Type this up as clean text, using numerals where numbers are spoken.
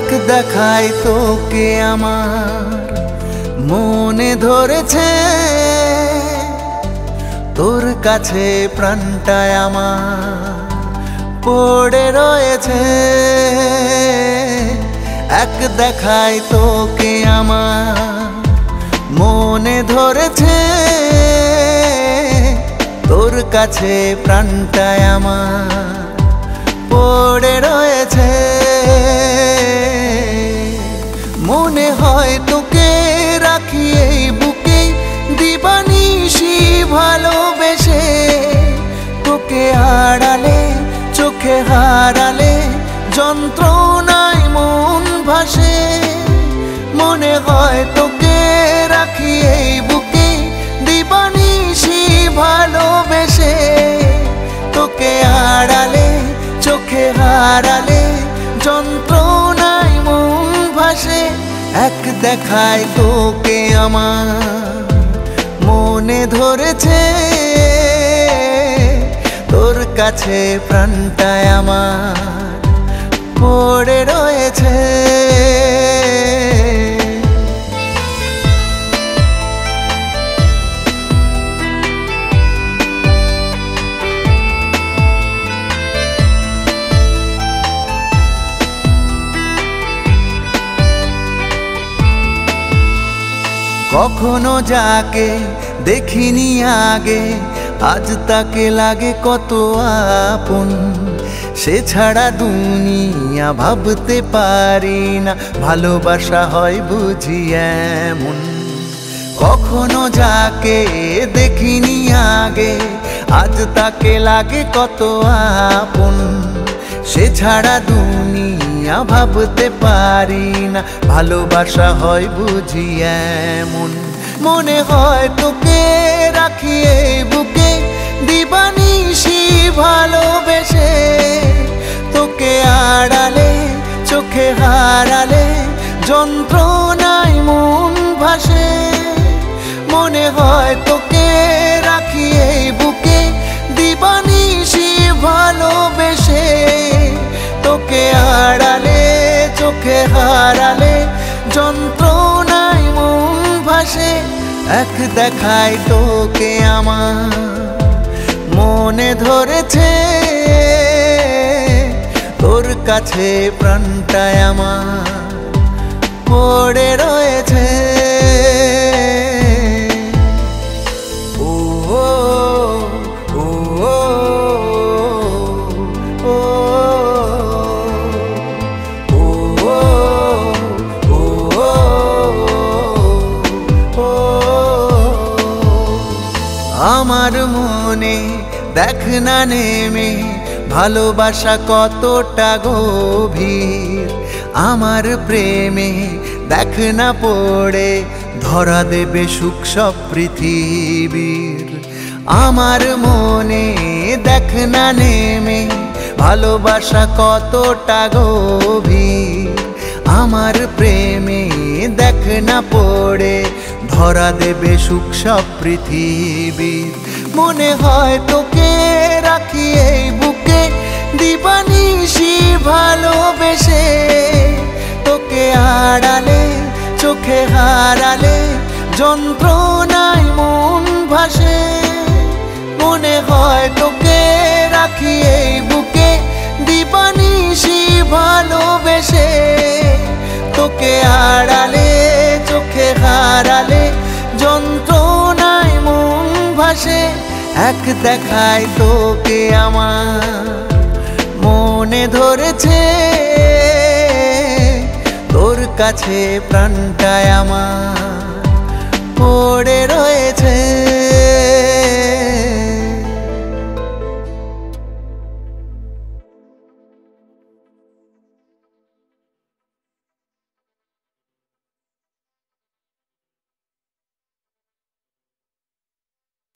এক দেখায় তোকে আমার মনে ধরেছে, তোর কাছে প্রাণটায় আমার পড়ে রয়েছে। এক দেখায় তোকে আমার মনে ধরেছে, তোর কাছে প্রাণটায় আমার পড়ে রয়েছে। মনে হয় তোকে রাখি এই বুকে দিবানিশি ভালোবেসে, তোকে আড়ালে চোখে হারালে যন্ত্রণায় মন ভাসে। মনে হয় তোকে রাখি এই বুকে দিবানিশি ভালোবেসে, তোকে আড়ালে চোখে হারালে যন্ত্রণায় মন ভাসে। এক দেখায় তোকে আমার মনে ধরেছে, তোর কাছে প্রাণটায় আমার পড়ে রয়েছে। কখনো যাকে দেখিনি আগে, আজ তাকে লাগে কত আপন। সে ছাড়া দুনিয়া ভাবতে পারি না, ভালোবাসা হয় বুঝি এমন। কখনো যাকে দেখিনি আগে, আজ তাকে লাগে কত আপন। সে ছাড়া দুনিয়া ভাবতে পারি না, ভালোবাসা হয় বুঝি এমন। মনে হয় তোকে রাখি এই বুকে দিবানিশি ভালোবেসে, তোকে আড়ালে চোখে হারালে যন্ত্রণায় মন ভাসে। মনে হয় তোকে রাখি এই বুকে দিবানিশি ভালোবেসে, তোকে আড়ালে চোখে হারালে যন্ত্রণায় মন ভাসে। এক দেখায় তোকে আমার মনে ধরেছে, তোর কাছে প্রাণটায় আমার পড়ে রয়েছে। আমার মনে দেখ না নেমে ভালোবাসা কতটা গভীর। আমার প্রেমে দেখ না পড়ে ধরা দেবে সুখ সব পৃথিবীর। আমার মনে দেখ না নেমে ভালোবাসা কতটা গভীর। আমার প্রেমে দেখ না পড়ে ধরা দেবে সুখ সব পৃথিবীর। মনে হয় তোকে রাখি এই বুকে দিবানিশি ভালোবেসে, তোকে আড়ালে চোখে হারালে যন্ত্রণায় মন ভাসে। মনে হয় তোকে রাখি এই বুকে দিবানিশি ভালোবেসে, তোকে আড়ালে চোখে হারালে যন্ত্রণায় মন ভাসে। এক দেখায় তোকে আমার মনে ধরেছে, তোর কাছে প্রাণটায় আমার পড়ে রয়েছে।